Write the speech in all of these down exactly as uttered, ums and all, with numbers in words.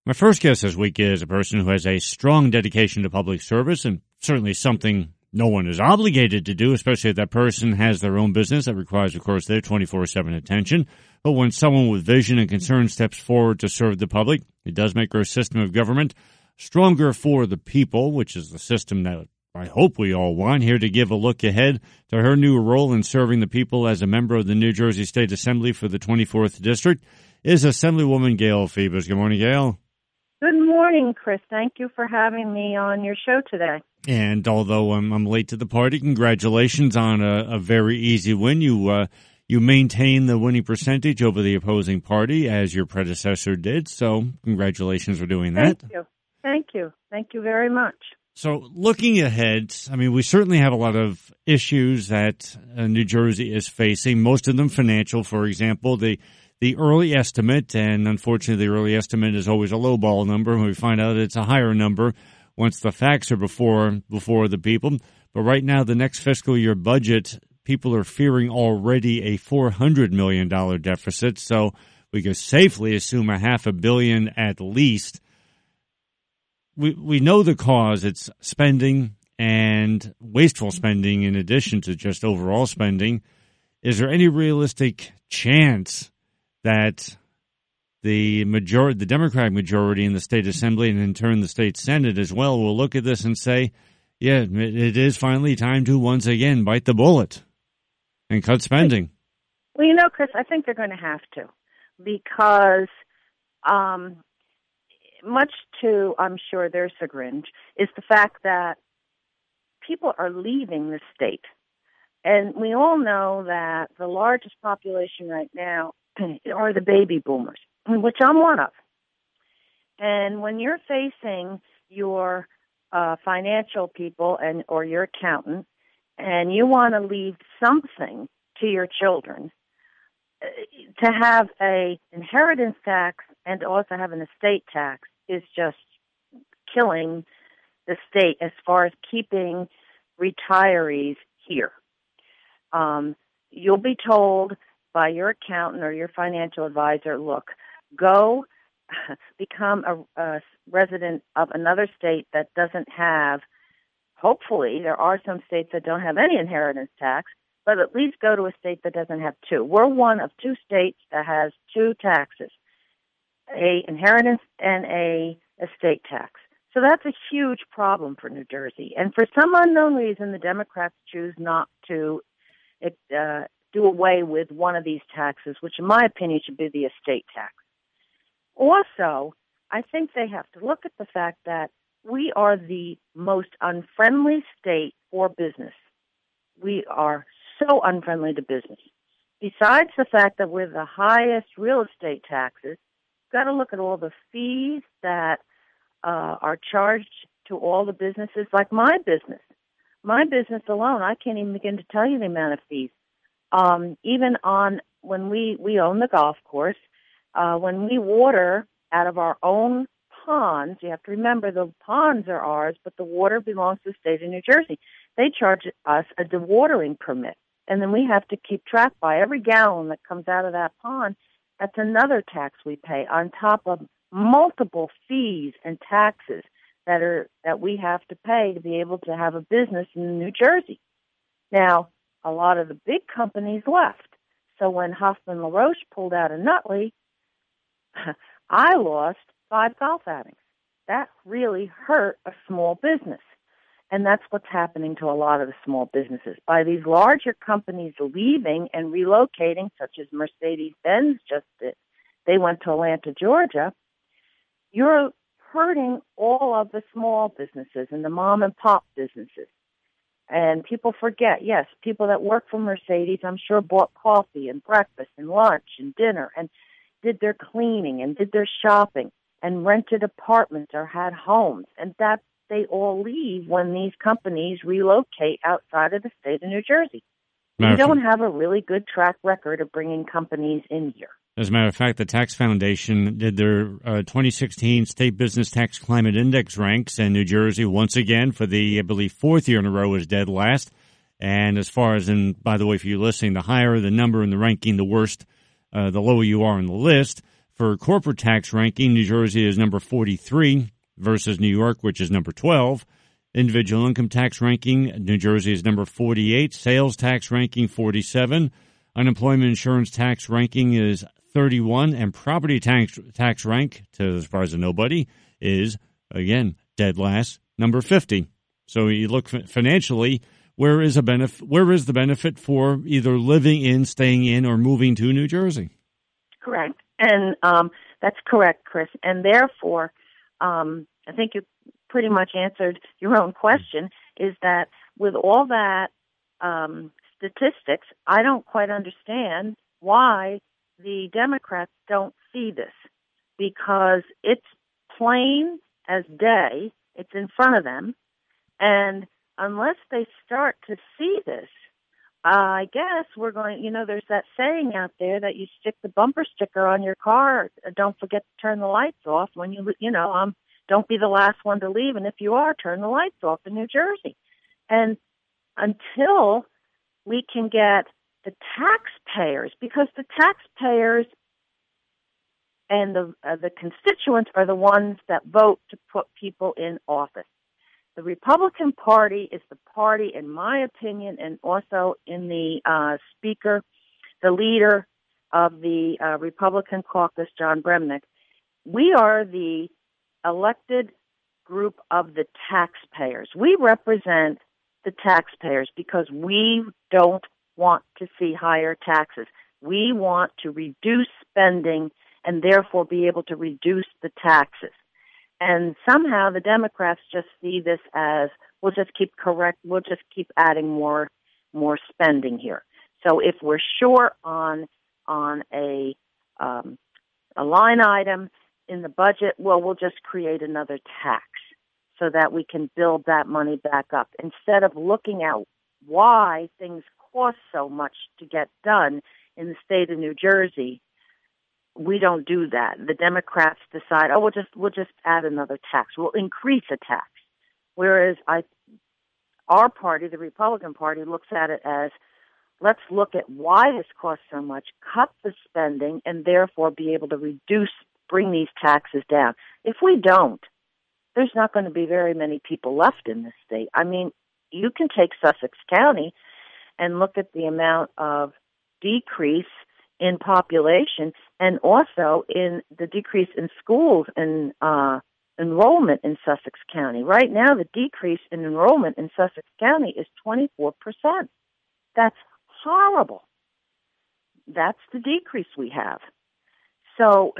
My first guest this week is a person who has a strong dedication to public service, and certainly something no one is obligated to do, especially if that person has their own business that requires, of course, their twenty-four seven attention. But when someone with vision and concern steps forward to serve the public, it does make our system of government stronger for the people, which is the system that I hope we all want. Here to give a look ahead to her new role in serving the people as a member of the New Jersey State Assembly for the twenty-fourth District is Assemblywoman Gail Phoebus. Good morning, Gail. Good morning, Chris. Thank you for having me on your show today. And although I'm, I'm late to the party, congratulations on a, a very easy win. You uh, you maintain the winning percentage over the opposing party as your predecessor did. So congratulations for doing that. Thank you. Thank you. Thank you very much. So looking ahead, I mean, we certainly have a lot of issues that uh, New Jersey is facing, most of them financial. For example, the The early estimate, and unfortunately the early estimate is always a lowball number, and we find out it's a higher number once the facts are before before the people. But right now, the next fiscal year budget, people are fearing already a four hundred million dollars deficit, so we can safely assume a half a billion at least. We, we know the cause. It's spending and wasteful spending in addition to just overall spending. Is there any realistic chance that the majority, the Democratic majority in the state assembly and in turn the state Senate as well will look at this and say, yeah, it is finally time to once again bite the bullet and cut spending? Well, you know, Chris, I think they're going to have to because um, much to, I'm sure, their chagrin is the fact that people are leaving the state. And we all know that the largest population right now are the baby boomers, which I'm one of. And when you're facing your uh, financial people and or your accountant, and you want to leave something to your children, uh, to have a inheritance tax and also have an estate tax is just killing the state as far as keeping retirees here. Um, you'll be told by your accountant or your financial advisor, look, go become a, a resident of another state that doesn't have, hopefully, there are some states that don't have any inheritance tax, but at least go to a state that doesn't have two. We're one of two states that has two taxes, a inheritance and a estate tax. So that's a huge problem for New Jersey. And for some unknown reason, the Democrats choose not to uh, do away with one of these taxes, which in my opinion should be the estate tax. Also, I think they have to look at the fact that we are the most unfriendly state for business. We are so unfriendly to business. Besides the fact that we're the highest real estate taxes, you've got to look at all the fees that uh, are charged to all the businesses, like my business. My business alone, I can't even begin to tell you the amount of fees. Um, even on when we, we own the golf course, uh, when we water out of our own ponds, you have to remember the ponds are ours, but the water belongs to the state of New Jersey. They charge us a dewatering permit, and then we have to keep track by every gallon that comes out of that pond. That's another tax we pay on top of multiple fees and taxes that are that we have to pay to be able to have a business in New Jersey. Now, a lot of the big companies left. So when Huffman LaRoche pulled out of Nutley, I lost five golf outings. That really hurt a small business. And that's what's happening to a lot of the small businesses. By these larger companies leaving and relocating, such as Mercedes-Benz just did, they went to Atlanta, Georgia, you're hurting all of the small businesses and the mom and pop businesses. And people forget, yes, people that work for Mercedes, I'm sure, bought coffee and breakfast and lunch and dinner and did their cleaning and did their shopping and rented apartments or had homes. And that they all leave when these companies relocate outside of the state of New Jersey. We don't have a really good track record of bringing companies in here. As a matter of fact, the Tax Foundation did their uh, twenty sixteen State Business Tax Climate Index ranks, and New Jersey, once again, for the, I believe, fourth year in a row, is dead last. And as far as, and by the way, for you listening, the higher the number in the ranking, the worst, uh, the lower you are on the list. For corporate tax ranking, New Jersey is number forty-three versus New York, which is number twelve. Individual income tax ranking, New Jersey is number forty-eight. Sales tax ranking, forty-seven. Unemployment insurance tax ranking is thirty-one. And property tax tax rank, to the surprise of nobody, is, again, dead last, number fifty. So you look financially, where is a benefit? Where is the benefit for either living in, staying in, or moving to New Jersey? Correct. And um, that's correct, Chris. And therefore, um, I think you pretty much answered your own question, is that with all that um, statistics, I don't quite understand why the Democrats don't see this, because it's plain as day. It's in front of them. And unless they start to see this, Uh, I guess we're going, you know, there's that saying out there that you stick the bumper sticker on your car, don't forget to turn the lights off when you, you know, um, don't be the last one to leave. And if you are, turn the lights off in New Jersey. And until we can get the taxpayers, because the taxpayers and the, uh, the constituents are the ones that vote to put people in office. The Republican Party is the party, in my opinion, and also in the uh, speaker, the leader of the uh, Republican caucus, John Bremnick. We are the elected group of the taxpayers. We represent the taxpayers because we don't want to see higher taxes. We want to reduce spending and therefore be able to reduce the taxes. And somehow the Democrats just see this as, we'll just keep correct, we'll just keep adding more, more spending here. So if we're short on, on a, um, a line item in the budget, well, we'll just create another tax so that we can build that money back up. Instead of looking at why things cost so much to get done in the state of New Jersey, we don't do that. The Democrats decide, oh, we'll just we'll just add another tax. We'll increase a tax. Whereas I, our party, the Republican Party, looks at it as, let's look at why this costs so much, cut the spending, and therefore be able to reduce, bring these taxes down. If we don't, there's not going to be very many people left in this state. I mean, you can take Sussex County and look at the amount of decrease in population and also in the decrease in schools and uh, enrollment in Sussex County. Right now, the decrease in enrollment in Sussex County is twenty-four percent. That's horrible. That's the decrease we have. So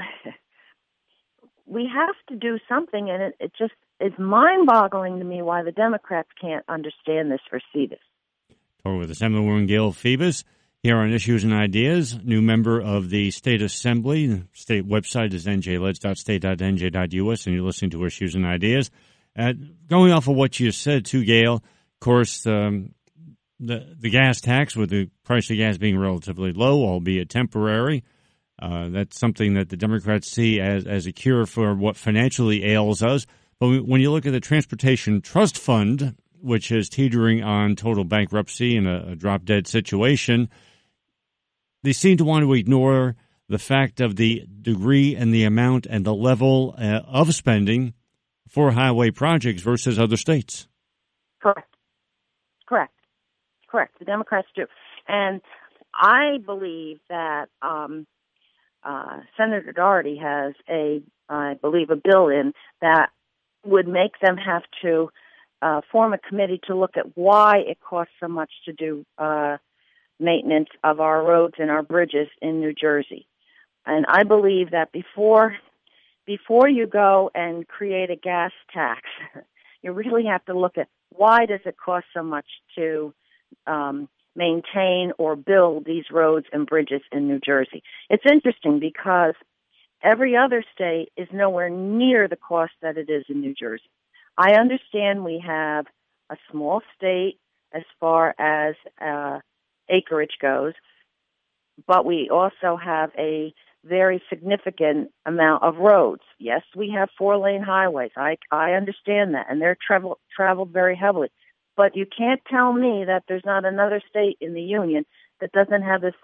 we have to do something, and it, it just is mind-boggling to me why the Democrats can't understand this or see this. Talking with Assemblywoman Gail Phoebus here on Issues and Ideas, new member of the State Assembly. The state website is n j leds dot state dot n j dot u s, and you're listening to Issues and Ideas. Uh, going off of what you said, too, Gail, of course, um, the, the gas tax, with the price of gas being relatively low, albeit temporary, uh, that's something that the Democrats see as, as a cure for what financially ails us. But when you look at the Transportation Trust Fund, which is teetering on total bankruptcy and a, a drop-dead situation, they seem to want to ignore the fact of the degree and the amount and the level uh, of spending for highway projects versus other states. Correct. Correct. Correct. The Democrats do. And I believe that um, uh, Senator Doherty has a, I believe, a bill in that would make them have to uh, form a committee to look at why it costs so much to do uh maintenance of our roads and our bridges in New Jersey. And I believe that before before you go and create a gas tax, you really have to look at why does it cost so much to um, maintain or build these roads and bridges in New Jersey. It's interesting because every other state is nowhere near the cost that it is in New Jersey. I understand we have a small state as far as uh, acreage goes, but we also have a very significant amount of roads. Yes, we have four-lane highways. I I understand that, and they're travel, traveled very heavily. But you can't tell me that there's not another state in the union that doesn't have the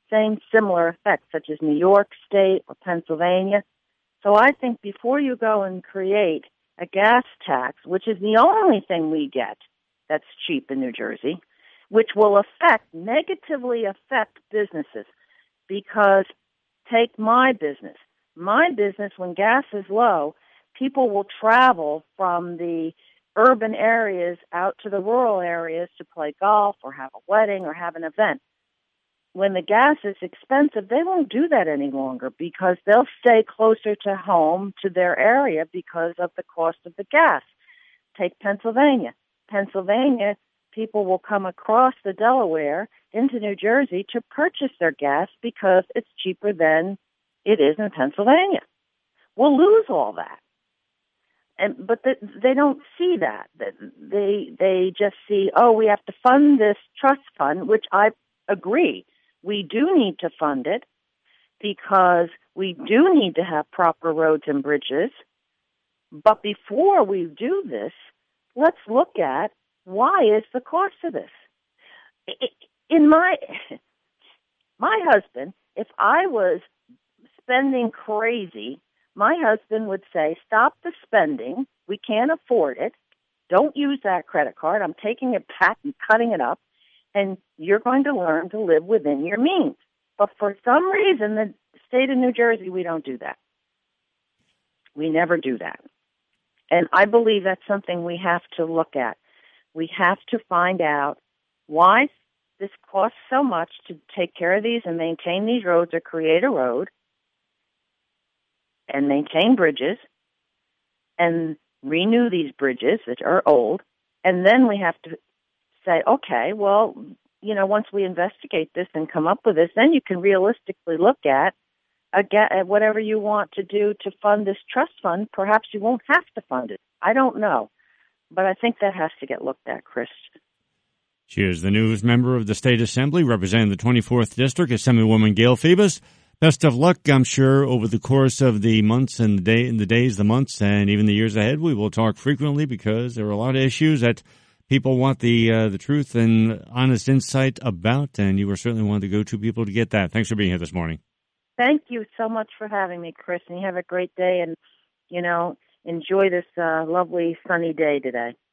same similar effects, such as New York State or Pennsylvania. So I think before you go and create a gas tax, which is the only thing we get that's cheap in New Jersey, which will affect, negatively affect businesses, because take my business. My business, when gas is low, people will travel from the urban areas out to the rural areas to play golf or have a wedding or have an event. When the gas is expensive, they won't do that any longer because they'll stay closer to home, to their area, because of the cost of the gas. Take Pennsylvania. Pennsylvania, people will come across the Delaware into New Jersey to purchase their gas because it's cheaper than it is in Pennsylvania. We'll lose all that. And but the, they don't see that. They they just see, oh, we have to fund this trust fund, which I agree. We do need to fund it because we do need to have proper roads and bridges. But before we do this, let's look at why is the cost of this. In my my husband, if I was spending crazy, my husband would say, stop the spending. We can't afford it. Don't use that credit card. I'm taking it back and cutting it up. And you're going to learn to live within your means. But for some reason, the state of New Jersey, we don't do that. We never do that. And I believe that's something we have to look at. We have to find out why this costs so much to take care of these and maintain these roads or create a road and maintain bridges and renew these bridges that are old. And then we have to say, okay, well, you know, once we investigate this and come up with this, then you can realistically look at, at whatever you want to do to fund this trust fund. Perhaps you won't have to fund it. I don't know. But I think that has to get looked at, Chris. She is the newest member of the State Assembly, representing the twenty-fourth District, Assemblywoman Gail Phoebus. Best of luck, I'm sure, over the course of the months and the day, in the days, the months, and even the years ahead. We will talk frequently because there are a lot of issues that people want the uh, the truth and honest insight about, and you are certainly one of the go-to people to get that. Thanks for being here this morning. Thank you so much for having me, Chris, and you have a great day, and, you know, enjoy this uh, lovely sunny day today.